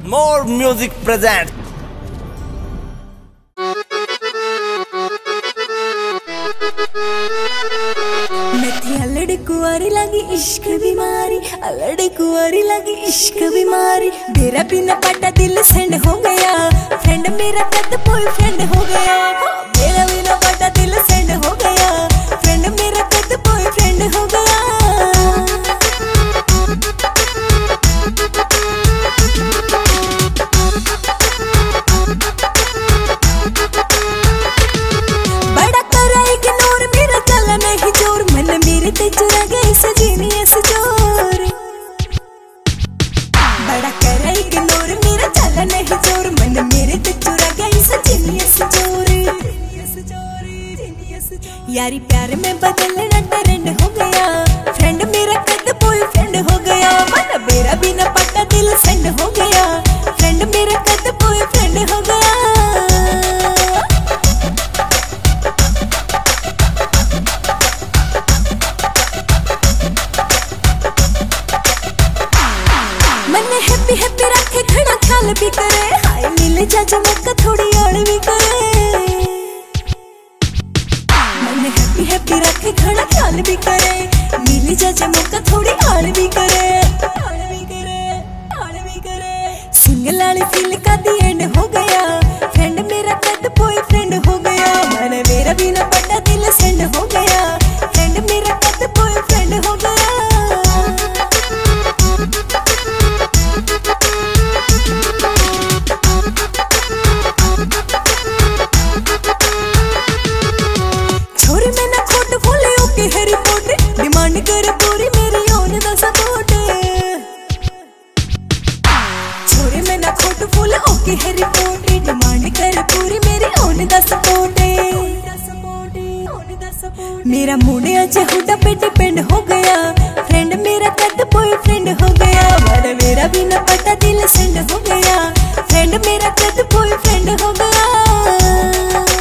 More Music presents. अलड़ कुआरी लगी इश्क बीमारी, अलड़ कुआरी लगी इश्क बीमारी। मेरा बिना पटा दिल सेंड हो गया, फ्रेंड मेरा कद बॉयफ्रेंड हो गया। मेरा बिना पटा दिल सेंड हो गया, फ्रेंड मेरा कद बॉयफ्रेंड हो गया। बड़ा करा इग्नोर, मेरा चला नहीं जोर, मन मेरे ते चुरा गई सजीनियस जोर। बड़ा करा इग्नोर, मेरा चला नहीं जोर, मन मेरे ते चुरा गई सजीनियस जोर। यारी प्यार में बदलना ट्रेंड हो गया, फ्रेंड मेरा कद बॉयफ्रेंड हो गया। मन मेरा बिना पटा दिल सेंड हो गया, फ्रेंड मेरा कद बॉयफ्रेंड हो गया। हैप्पी हैप्पी रखे खड़ा ख्याल भी करे, हाय मिल जा मौका थोड़ी और भी करे। मन हैप्पी हैप्पी रखे खड़ा ख्याल भी करे, मिल जा मौका थोड़ी और भी करे। सिंगल वाली फील का दी एंड हो गया, फ्रेंड मेरा कद बॉयफ्रेंड हो गया। मन मेरा बिना पटा दिल सेंड हो गया, फ्रेंड मेरा कद बॉयफ्रेंड हो गया। डिमांड कर पूरी मेरी ओन दा सपोर्ट, छोरे में ना खोट फुल ओके है रिपोर्ट। डिमांड कर पूरी मेरी ओन दा सपोर्ट। मेरा मुंडे अचे हुडा पे डिपेंड हो गया, फ्रेंड मेरा कद बॉयफ्रेंड हो गया। मन मेरा बिना पता दिल सेंड हो गया, फ्रेंड मेरा कद बॉयफ्रेंड हो गया।